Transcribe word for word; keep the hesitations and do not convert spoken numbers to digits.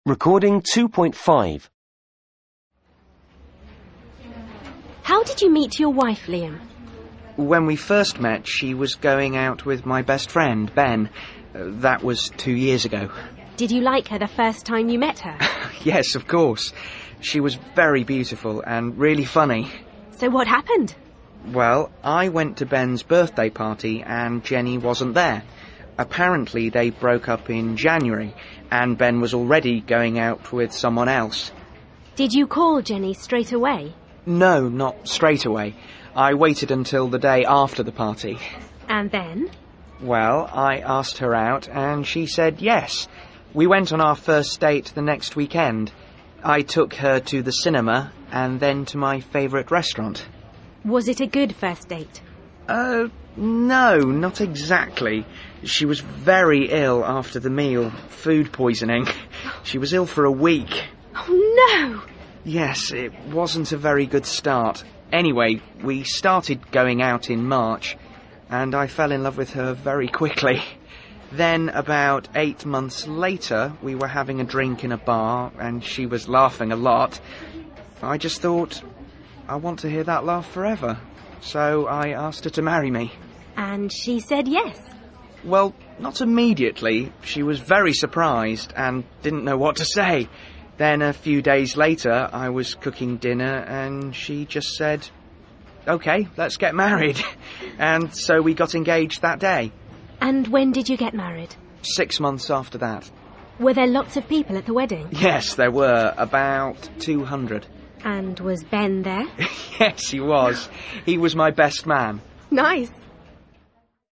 Recording two point five. How did you meet your wife, Liam? When we first met, she was going out with my best friend, Ben. Uh, that was two years ago. Did you like her the first time you met her? Yes, of course. She was very beautiful and really funny. So what happened? Well, I went to Ben's birthday party and Jenny wasn't there. Apparently they broke up in January and Ben was already going out with someone else. Did you call Jenny straight away? No, not straight away. I waited until the day after the party. And then? Well, I asked her out and she said yes. We went on our first date the next weekend. I took her to the cinema and then to my favourite restaurant. Was it a good first date? Uh, no, not exactly. She was very ill after the meal. Food poisoning. She was ill for a week. Oh, no! Yes, it wasn't a very good start. Anyway, we started going out in March, and I fell in love with her very quickly. Then, about eight months later, we were having a drink in a bar, and she was laughing a lot. I just thought, I want to hear that laugh forever. So I asked her to marry me. And she said yes? Well, not immediately. She was very surprised and didn't know what to say. Then a few days later, I was cooking dinner and she just said, OK, let's get married. And so we got engaged that day. And when did you get married? Six months after that. Were there lots of people at the wedding? Yes, there were. About two hundred. And was Ben there? Yes, he was. He was my best man. Nice.